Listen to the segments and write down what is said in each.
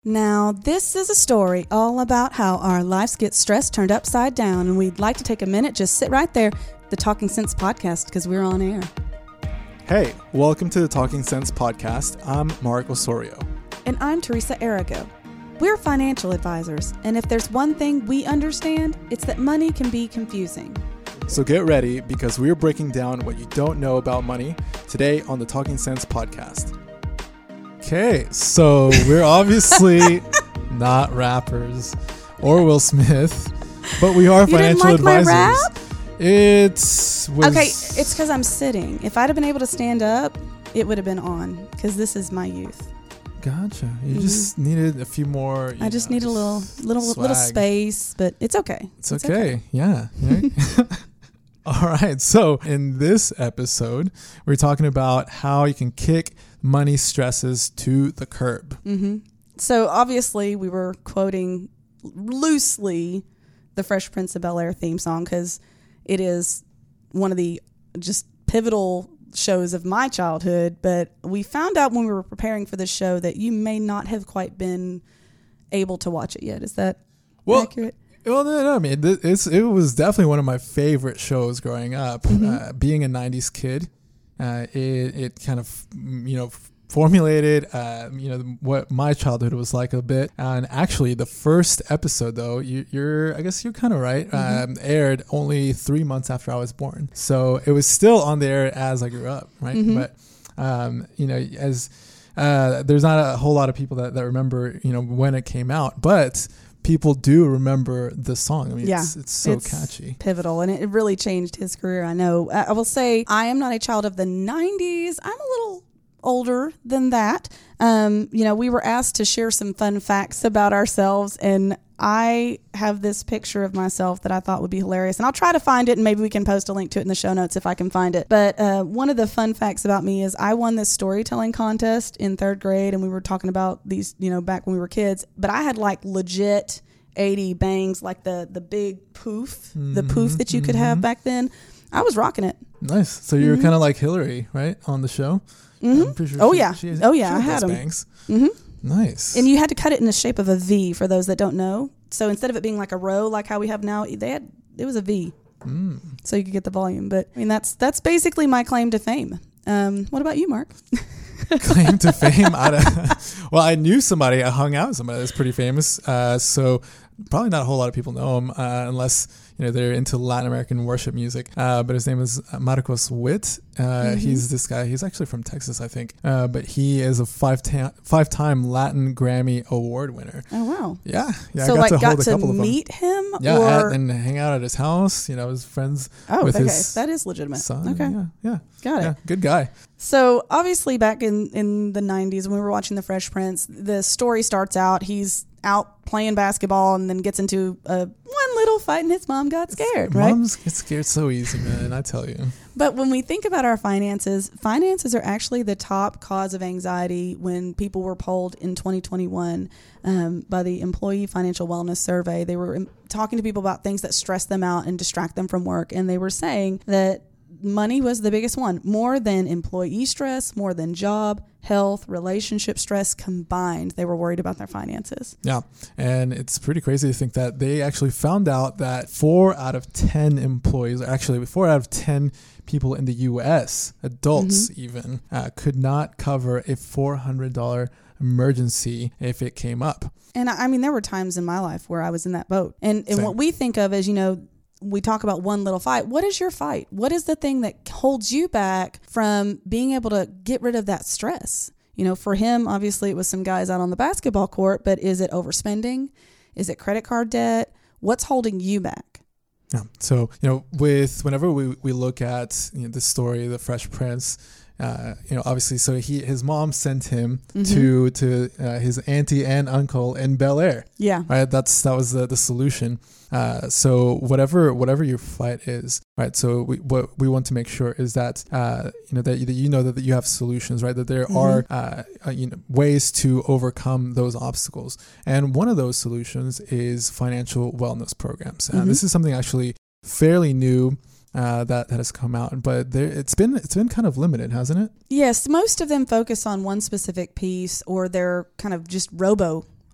Now, this is a story all about how our lives get stressed turned upside down, and we'd like to take a minute, just sit right there, the Talking Sense podcast, because we're on air. Hey, welcome to the Talking Sense podcast. I'm Mark Osorio. And I'm Teresa Arago. We're financial advisors, and if there's one thing we understand, it's that money can be confusing. So get ready, because we're breaking down what you don't know about money today on the Talking Sense podcast. Okay, so we're obviously not rappers or Will Smith, but we are financial advisors. My rap? Okay, it's because I'm sitting. If I'd have been able to stand up, it would have been on, because this is my youth. Gotcha. You just needed a few more. I just need a little space, but it's okay. It's okay. Yeah. Right? All right. So in this episode, we're talking about how you can kick money stresses to the curb. Mm-hmm. So obviously we were quoting loosely the Fresh Prince of Bel-Air theme song, because it is one of the just pivotal shows of my childhood. But we found out when we were preparing for this show that you may not have quite been able to watch it yet. Is that accurate? Well, no, I mean, it was definitely one of my favorite shows growing up. Mm-hmm. Being a 90s kid, it kind of, formulated, what my childhood was like a bit. And actually, the first episode, though, I guess you're kind of right, aired only 3 months after I was born. So it was still on the air as I grew up, right? Mm-hmm. But, there's not a whole lot of people that remember, when it came out. But people do remember the song. I mean, it's so catchy. Pivotal, and it really changed his career. I know. I will say I am not a child of the 90s. I'm a little older than that. We were asked to share some fun facts about ourselves, and I have this picture of myself that I thought would be hilarious, and I'll try to find it, and maybe we can post a link to it in the show notes if I can find it. But one of the fun facts about me is I won this storytelling contest in 3rd grade, and we were talking about these, back when we were kids, but I had like legit 80 bangs, like the big poof, the poof that you could have back then. I was rocking it. Nice. So you were kind of like Hillary, right, on the show? Mm-hmm. I'm pretty sure I had them. Bangs. Mm-hmm. Nice. And you had to cut it in the shape of a V for those that don't know. So instead of it being like a row like how we have now, it was a V. So you could get the volume. But I mean, that's basically my claim to fame. What about you, Mark? Claim to fame? Well, I knew somebody. I hung out with somebody that's pretty famous. So probably not a whole lot of people know him unless they're into Latin American worship music. But his name is Marcos Witt. He's this guy. He's actually from Texas, I think. But he is a five-time Latin Grammy Award winner. Oh, wow. Yeah. So I got to meet him? Yeah, and hang out at his house. His friends with his that is legitimate. son. Okay. Yeah. Got it. Yeah, good guy. So obviously back in the 90s when we were watching The Fresh Prince, the story starts out, he's out playing basketball and then gets into one little fight and his mom got scared, right? Moms get scared so easy, man, I tell you. But when we think about our finances are actually the top cause of anxiety when people were polled in 2021 by the Employee Financial Wellness Survey. They were talking to people about things that stress them out and distract them from work, and they were saying that money was the biggest one, more than employee stress, more than job, health, relationship stress combined. They were worried about their finances. Yeah. And it's pretty crazy to think that they actually found out that 4 out of 10 employees, actually 4 out of 10 people in the U.S., adults even, could not cover a $400 emergency if it came up. And I mean, there were times in my life where I was in that boat. And what we think of as, we talk about one little fight. What is your fight? What is the thing that holds you back from being able to get rid of that stress? For him, obviously it was some guys out on the basketball court, but is it overspending? Is it credit card debt? What's holding you back? Yeah. So, whenever we look at the story of the Fresh Prince, obviously, so his mom sent him to his auntie and uncle in Bel Air. Yeah. Right. That was the solution. So whatever your fight is, right? So what we want to make sure is that that you have solutions, right? That there are ways to overcome those obstacles, and one of those solutions is financial wellness programs. This is something actually fairly new. That has come out, but it's been kind of limited, hasn't it? Yes, most of them focus on one specific piece, or they're kind of just robo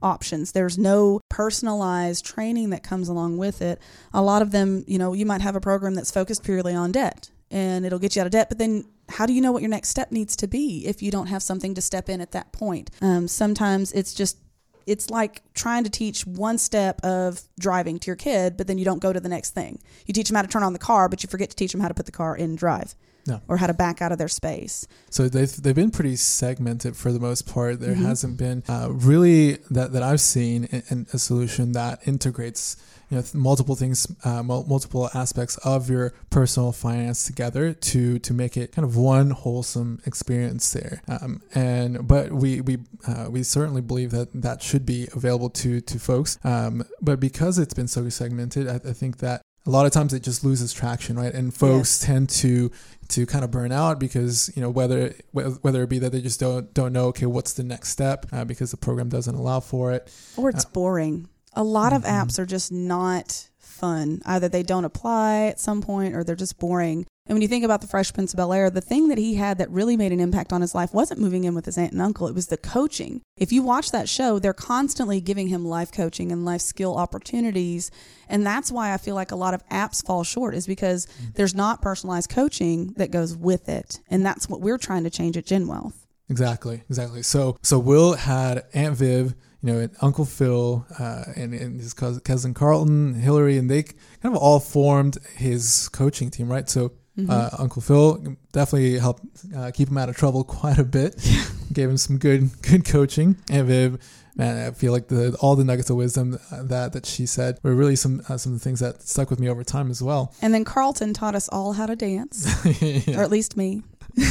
options. There's no personalized training that comes along with it. A lot of them, you might have a program that's focused purely on debt and it'll get you out of debt, but then how do you know what your next step needs to be if you don't have something to step in at that point? Sometimes it's like trying to teach one step of driving to your kid, but then you don't go to the next thing. You teach them how to turn on the car, but you forget to teach them how to put the car in drive. No. Or how to back out of their space. So they've been pretty segmented for the most part. There hasn't been really that I've seen in a solution that integrates multiple things, multiple aspects of your personal finance together to make it kind of one wholesome experience there. But we certainly believe that should be available to folks. But because it's been so segmented, I think that a lot of times it just loses traction, right? And folks tend to kind of burn out because, whether it be that they just don't know, okay, what's the next step because the program doesn't allow for it. Or it's boring. A lot of apps are just not fun. Either they don't apply at some point or they're just boring. And when you think about the Fresh Prince of Bel-Air, the thing that he had that really made an impact on his life wasn't moving in with his aunt and uncle. It was the coaching. If you watch that show, they're constantly giving him life coaching and life skill opportunities. And that's why I feel like a lot of apps fall short, is because there's not personalized coaching that goes with it. And that's what we're trying to change at GenWealth. Exactly. So Will had Aunt Viv, and Uncle Phil, and his cousin Carlton, Hillary, and they kind of all formed his coaching team, right? So Uncle Phil definitely helped keep him out of trouble quite a bit. Gave him some good coaching. Aunt Viv, man, I feel like all the nuggets of wisdom that she said were really some of the things that stuck with me over time as well. And then Carlton taught us all how to dance, or at least me.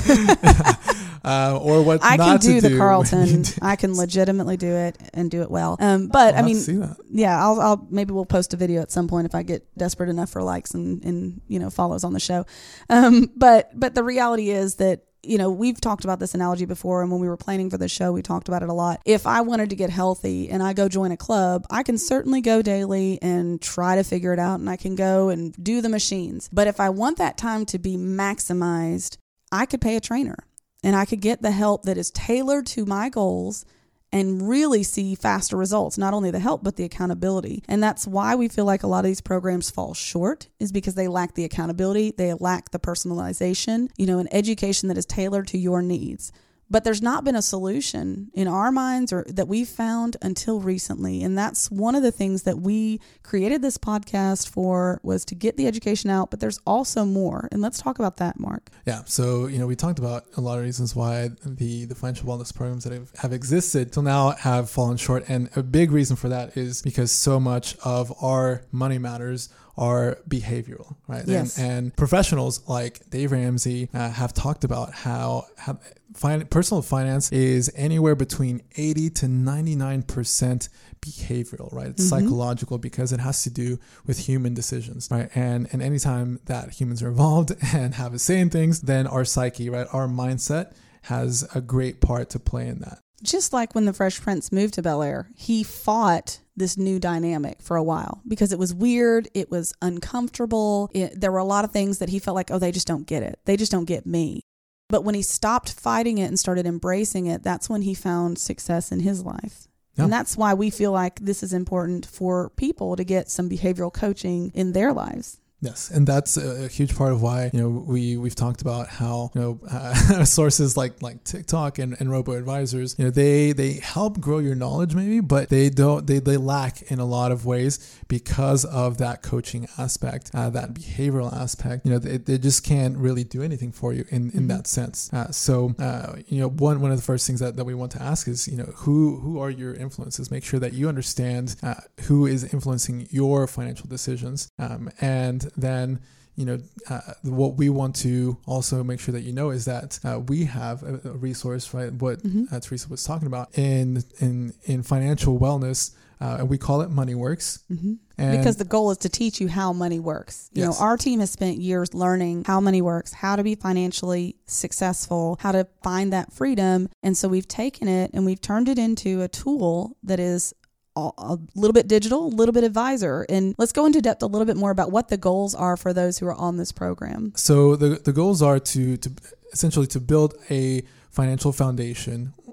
Or what I not can do to the Carlton. I can legitimately do it and do it well. But I mean, I'll maybe we'll post a video at some point if I get desperate enough for likes and follows on the show. But the reality is that we've talked about this analogy before, and when we were planning for the show, we talked about it a lot. If I wanted to get healthy and I go join a club, I can certainly go daily and try to figure it out, and I can go and do the machines. But if I want that time to be maximized, I could pay a trainer and I could get the help that is tailored to my goals and really see faster results, not only the help, but the accountability. And that's why we feel like a lot of these programs fall short, is because they lack the accountability, they lack the personalization, an education that is tailored to your needs. But there's not been a solution in our minds or that we've found until recently. And that's one of the things that we created this podcast for, was to get the education out, but there's also more. And let's talk about that, Mark. Yeah. So, we talked about a lot of reasons why the financial wellness programs that have existed till now have fallen short. And a big reason for that is because so much of our money matters are behavioral, right? Yes. And professionals like Dave Ramsey have talked about how personal finance is anywhere between 80 to 99% behavioral, right? It's psychological because it has to do with human decisions, right? And anytime that humans are involved and have a say in things, then our psyche, right? Our mindset has a great part to play in that. Just like when the Fresh Prince moved to Bel-Air, he fought this new dynamic for a while because it was weird. It was uncomfortable. There were a lot of things that he felt like, they just don't get it. They just don't get me. But when he stopped fighting it and started embracing it, that's when he found success in his life. Yeah. And that's why we feel like this is important for people to get some behavioral coaching in their lives. Yes, and that's a huge part of why we've talked about how sources like TikTok and robo advisors, they help grow your knowledge maybe, but they lack in a lot of ways because of that coaching aspect, that behavioral aspect. They just can't really do anything for you in that sense. So one of the first things that we want to ask is who are your influences? Make sure that you understand who is influencing your financial decisions, and then what we want to also make sure that is that we have a resource, right? What Teresa was talking about in financial wellness, and we call it Money Works. And because the goal is to teach you how money works. Our team has spent years learning how money works, how to be financially successful, how to find that freedom. And so we've taken it and we've turned it into a tool that is a little bit digital, a little bit advisor. And let's go into depth a little bit more about what the goals are for those who are on this program. So the goals are to essentially to build a financial foundation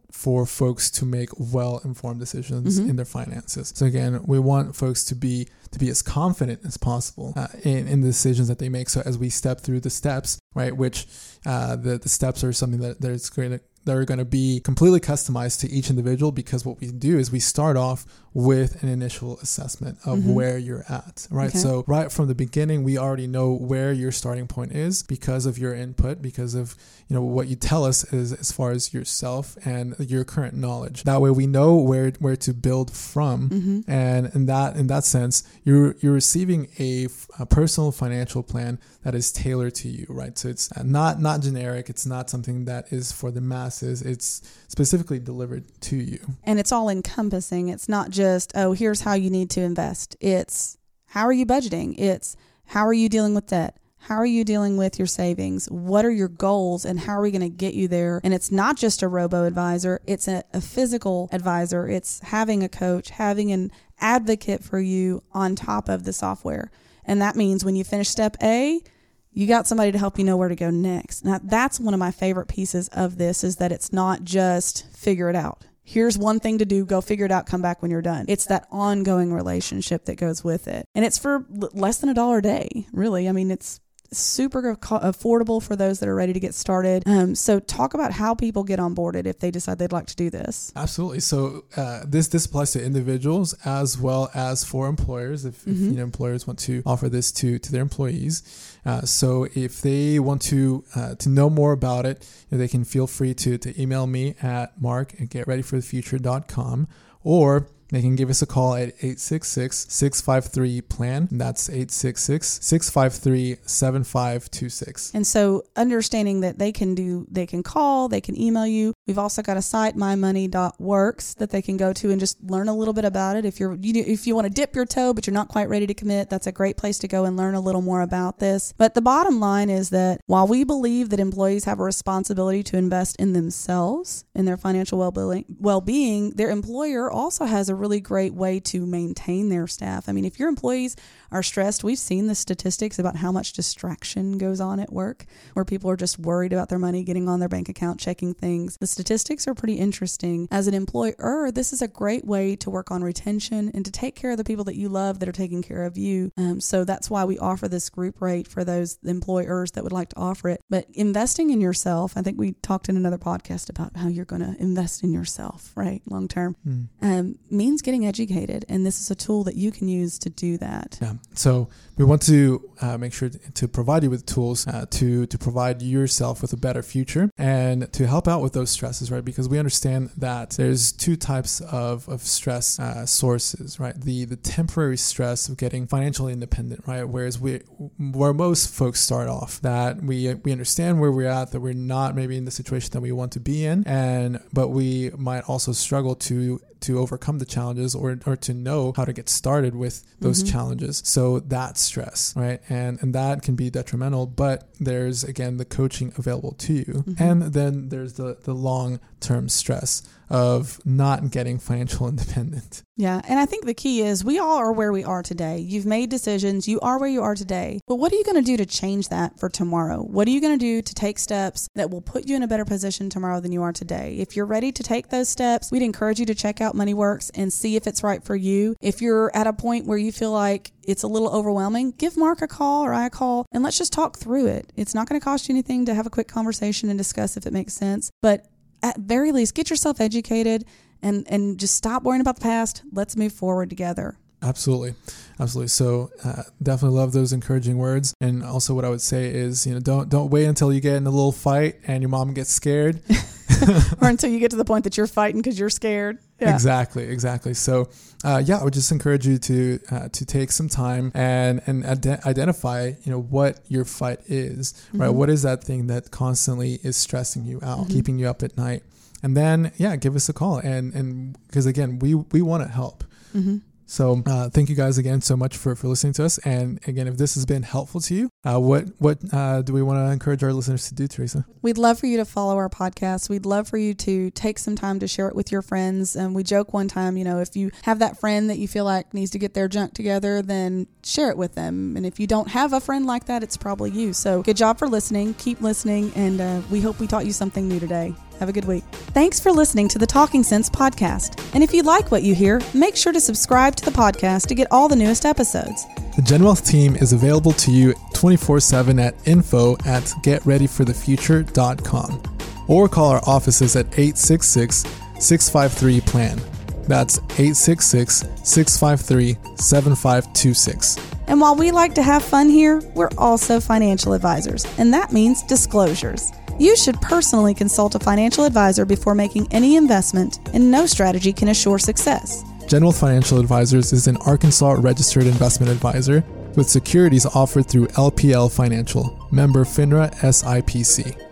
for folks to make well-informed decisions in their finances. So again, we want folks to be as confident as possible in the decisions that they make. So as we step through the steps, right, which the steps are something that are going to be completely customized to each individual, because what we do is we start off with an initial assessment of where you're at, right? Okay. So right from the beginning, we already know where your starting point is because of your input, because of what you tell us is as far as yourself and your current knowledge. That way we know where to build from, and in that sense, you're receiving a personal financial plan that is tailored to you, right? So it's not generic. It's not something that is for the masses. It's specifically delivered to you. And it's all encompassing. It's not just, oh, here's how you need to invest. It's how are you budgeting? It's how are you dealing with debt? How are you dealing with your savings? What are your goals and how are we going to get you there? And it's not just a robo-advisor. It's a physical advisor. It's having a coach, having an advocate for you on top of the software. And that means when you finish step A, you got somebody to help you know where to go next. Now, that's one of my favorite pieces of this, is that it's not just figure it out. Here's one thing to do, go figure it out, come back when you're done. It's that ongoing relationship that goes with it. And it's for less than $1 a day, really. I mean, it's super affordable for those that are ready to get started. So talk about how people get onboarded if they decide they'd like to do this. Absolutely. So this applies to individuals as well as for employers. If employers want to offer this to their employees. So if they want to know more about it, they can feel free to email me at mark@getreadyforthefuture.com, or they can give us a call at 866-653-PLAN. And that's 866-653-7526. And so understanding that they can call, they can email you. We've also got a site, mymoney.works, that they can go to and just learn a little bit about it. If you want to dip your toe, but you're not quite ready to commit, that's a great place to go and learn a little more about this. But the bottom line is that while we believe that employees have a responsibility to invest in themselves, in their financial well-being, their employer also has a really great way to maintain their staff. I mean, if your employees are stressed, we've seen the statistics about how much distraction goes on at work, where people are just worried about their money, getting on their bank account, checking things. The statistics are pretty interesting. As an employer, this is a great way to work on retention and to take care of the people that you love that are taking care of you. So that's why we offer this group rate for those employers that would like to offer it. But investing in yourself, I think we talked in another podcast about how you're going to invest in yourself, right? Long term, means getting educated. And this is a tool that you can use to do that. Yeah. So we want to make sure to provide you with tools to provide yourself with a better future and to help out with those stresses, right? Because we understand that there's two types of stress sources, right? The temporary stress of getting financially independent, right? Whereas where most folks start off, that we understand where we're at, that we're not maybe in the situation that we want to be in, but we might also struggle to overcome the challenges or to know how to get started with those challenges. So that's stress, right? And that can be detrimental, but there's, again, the coaching available to you. And then there's the long-term stress of not getting financial independent. Yeah. And I think the key is we all are where we are today. You've made decisions. You are where you are today. But what are you going to do to change that for tomorrow? What are you going to do to take steps that will put you in a better position tomorrow than you are today? If you're ready to take those steps, we'd encourage you to check out MoneyWorks and see if it's right for you. If you're at a point where you feel like it's a little overwhelming, give Mark a call or I a call and let's just talk through it. It's not going to cost you anything to have a quick conversation and discuss if it makes sense. But at very least, get yourself educated and just stop worrying about the past. Let's move forward together. Absolutely. So definitely love those encouraging words. And also what I would say is, don't wait until you get in a little fight and your mom gets scared. Or until you get to the point that you're fighting because you're scared. Yeah. Exactly. So I would just encourage you to take some time and identify, what your fight is, right? What is that thing that constantly is stressing you out, keeping you up at night? And then, give us a call. And because again, we want to help. So thank you guys again so much for listening to us. And again, if this has been helpful to you, what do we want to encourage our listeners to do, Teresa? We'd love for you to follow our podcast. We'd love for you to take some time to share it with your friends. And we joke one time, if you have that friend that you feel like needs to get their junk together, then share it with them. And if you don't have a friend like that, it's probably you. So good job for listening. Keep listening. And we hope we taught you something new today. Have a good week. Thanks for listening to the Talking Sense podcast. And if you like what you hear, make sure to subscribe to the podcast to get all the newest episodes. The GenWealth team is available to you 24/7 at info@getreadyforthefuture.com or call our offices at 866-653-PLAN. That's 866-653-7526. And while we like to have fun here, we're also financial advisors, and that means disclosures. You should personally consult a financial advisor before making any investment, and no strategy can assure success. GenWealth Financial Advisors is an Arkansas registered investment advisor with securities offered through LPL Financial, member FINRA SIPC.